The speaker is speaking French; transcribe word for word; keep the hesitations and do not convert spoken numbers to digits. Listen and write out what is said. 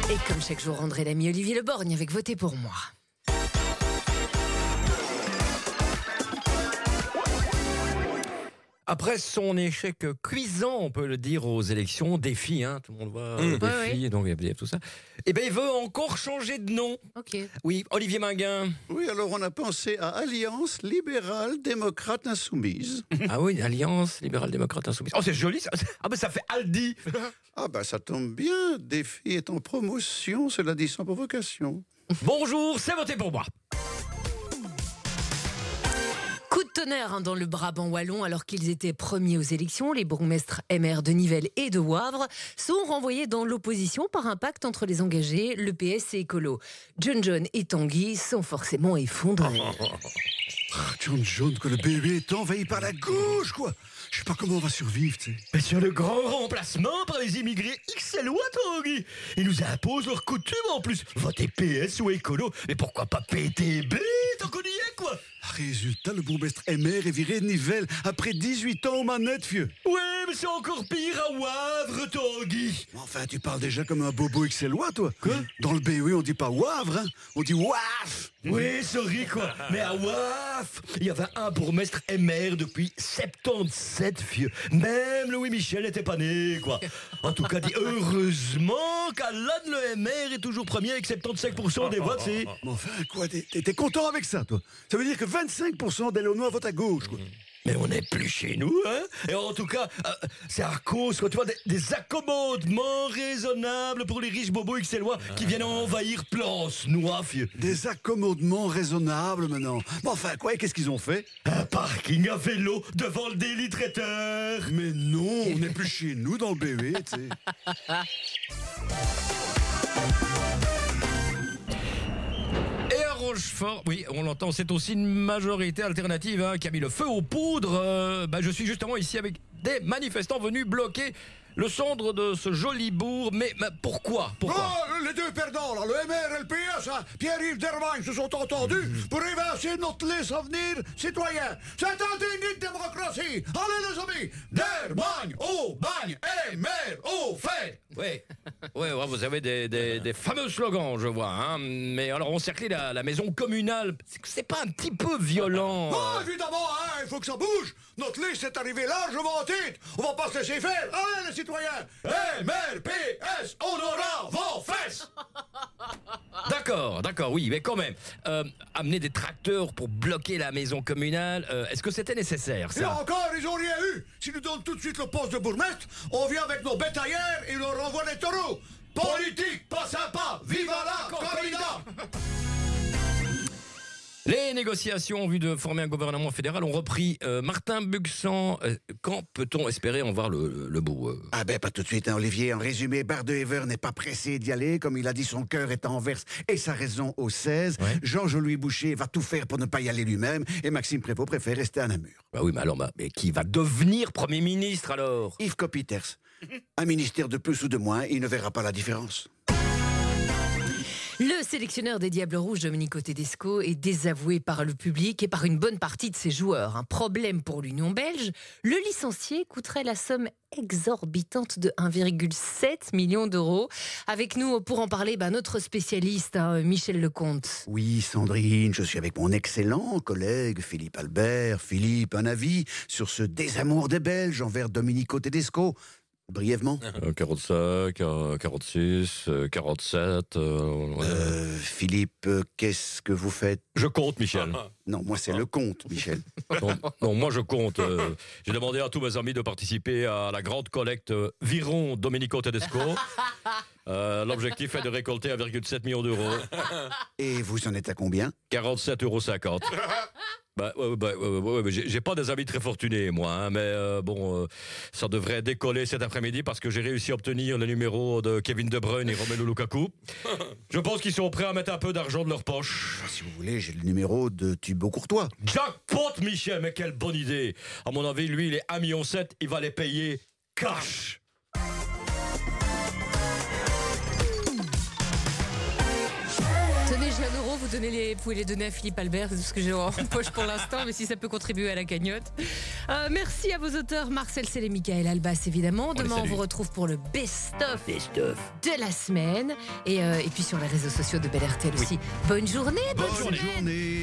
Et comme chaque jour, André Lamy, Olivier Le Borgne avec Votez pour moi. Après son échec cuisant, on peut le dire, aux élections, défi, hein, tout le monde voit, Mmh. défi, Ouais, ouais. donc il y a tout ça. Et ben il veut encore changer de nom. Ok. Oui, Olivier Minguin. Oui, alors on a pensé à Alliance libérale démocrate insoumise. Ah oui, Alliance libérale démocrate insoumise. Oh, c'est joli ça. Ah ben ça fait Aldi. Ah bah ça tombe bien, Défi est en promotion, cela dit sans provocation. Bonjour, c'est Votez pour moi. Coup de tonnerre hein, dans le Brabant wallon, alors qu'ils étaient premiers aux élections, les bourgmestres M R de Nivelles et de Wavre sont renvoyés dans l'opposition par un pacte entre les engagés, le P S et Écolo. John John et Tanguy sont forcément effondrés. Ah, John John, que le bébé est envahi par la gauche, quoi. Je sais pas comment on va survivre, tu sais. Mais sur le grand remplacement par les immigrés X L O, Tanguy. Ils nous imposent leurs coutumes en plus. Votez P S ou Écolo. Mais pourquoi pas P T B, tant qu'on y est, quoi. Résultat, le bourgmestre M R est viré de Nivelles après dix-huit ans aux manettes, vieux. Ouais, mais c'est encore pire à Wavre, Tanguy. Enfin, tu parles déjà comme un bobo XLois, toi. Quoi? Dans le B E, on dit pas Wavre, hein. On dit Waf. Oui, sorry, quoi. Mais à Waf, il y avait un bourgmestre M R depuis soixante-dix-sept, vieux. Même Louis Michel n'était pas né, quoi. En tout cas, dit heureusement qu'Alan le M R est toujours premier avec soixante-quinze pour cent des votes, c'est... Mais enfin, quoi, t'es, t'es content avec ça, toi? Ça veut dire que vingt-cinq pour cent des Launois votent à gauche, quoi. Mais on n'est plus chez nous, hein. Et en tout cas, euh, c'est à cause, quoi, tu vois, des, des accommodements raisonnables pour les riches bobos XLois qui viennent envahir Place Noire, vieux. Des accommodements raisonnables, maintenant. Mais enfin, quoi, et qu'est-ce qu'ils ont fait? Un parking à vélo devant le Daily Traiteur. Mais non, on n'est plus chez nous dans le B E, tu sais. Et à Rochefort, oui, on l'entend, c'est aussi une majorité alternative hein, qui a mis le feu aux poudres. Euh, bah, je suis justement ici avec des manifestants venus bloquer le centre de ce joli bourg. Mais, mais pourquoi, pourquoi Oh, les deux perdants, là, le M R et le P S, hein, Pierre-Yves Dermagne se sont entendus pour évincer notre liste avenir citoyen. C'est indigne de démocratie. Allez les amis, Dermagne au bagne, M R au fait. Oui, ouais, ouais, vous avez des, des, des fameux slogans, je vois. Hein. Mais alors, encercler la, la maison communale, c'est, c'est pas un petit peu violent Oh, euh... évidemment, hein, il faut que ça bouge. Notre liste est arrivée largement en titre. On va pas se laisser faire. Allez les citoyens, M R, P S, on aura vos fesses. D'accord, d'accord, oui, mais quand même. Euh, amener des tracteurs pour bloquer la maison communale, euh, est-ce que c'était nécessaire, Et là ça? encore, ils ont rien eu. S'ils nous donnent tout de suite le poste de bourgmestre, on vient avec nos bétaillères et leur renvoie les taureaux. Politique, pas sympa, viva la corrida. Les négociations en vue de former un gouvernement fédéral ont repris. Euh, Martin Buxan, euh, quand peut-on espérer en voir le, le, le bout euh Ah ben pas tout de suite, hein, Olivier. En résumé, Bardehever n'est pas pressé d'y aller. Comme il a dit, son cœur est à Anvers et sa raison au seize. Ouais. Georges-Louis Boucher va tout faire pour ne pas y aller lui-même. Et Maxime Prévost préfère rester à Namur. Bah oui, mais alors, bah, mais qui va devenir Premier ministre alors? Yves Copiters. Un ministère de plus ou de moins, il ne verra pas la différence. Le sélectionneur des Diables Rouges, Domenico Tedesco, est désavoué par le public et par une bonne partie de ses joueurs. Un problème pour l'Union belge, le licencié coûterait la somme exorbitante de un virgule sept million d'euros. Avec nous pour en parler, bah, notre spécialiste, hein, Michel Lecomte. Oui, Sandrine, je suis avec mon excellent collègue Philippe Albert. Philippe, un avis sur ce désamour des Belges envers Domenico Tedesco? Brièvement. euh, quarante-cinq, euh, quarante-six, euh, quarante-sept... Euh, ouais. Euh, Philippe, euh, qu'est-ce que vous faites? Je compte, Michel. Non, moi c'est le compte, Michel. Non, non, moi je compte. Euh, j'ai demandé à tous mes amis de participer à la grande collecte euh, Viron Domenico Tedesco. Euh, l'objectif est de récolter un virgule sept million d'euros. Et vous en êtes à combien? quarante-sept euros cinquante. Bah, ouais, bah, ouais, ouais, ouais, j'ai, j'ai pas des amis très fortunés, moi, hein, mais euh, bon, euh, ça devrait décoller cet après-midi parce que j'ai réussi à obtenir le numéro de Kevin De Bruyne et Romelu Lukaku. Je pense qu'ils sont prêts à mettre un peu d'argent de leur poche. Si vous voulez, j'ai le numéro de Thibaut Courtois. Jackpot, Michel, mais quelle bonne idée. À mon avis, lui, il est un virgule sept million, il va les payer cash. Tenez, partagez un euro, vous, donnez les, vous pouvez les donner à Philippe Albert, c'est tout ce que j'ai en poche pour l'instant, mais si ça peut contribuer à la cagnotte. Euh, merci à vos auteurs, Marcel Sell et Michael Albas, évidemment. Demain, on, on vous retrouve pour le best-of Best of. de la semaine. Et, euh, et puis sur les réseaux sociaux de Bel R T L aussi. Bonne journée, bonne, Bonne semaine. journée.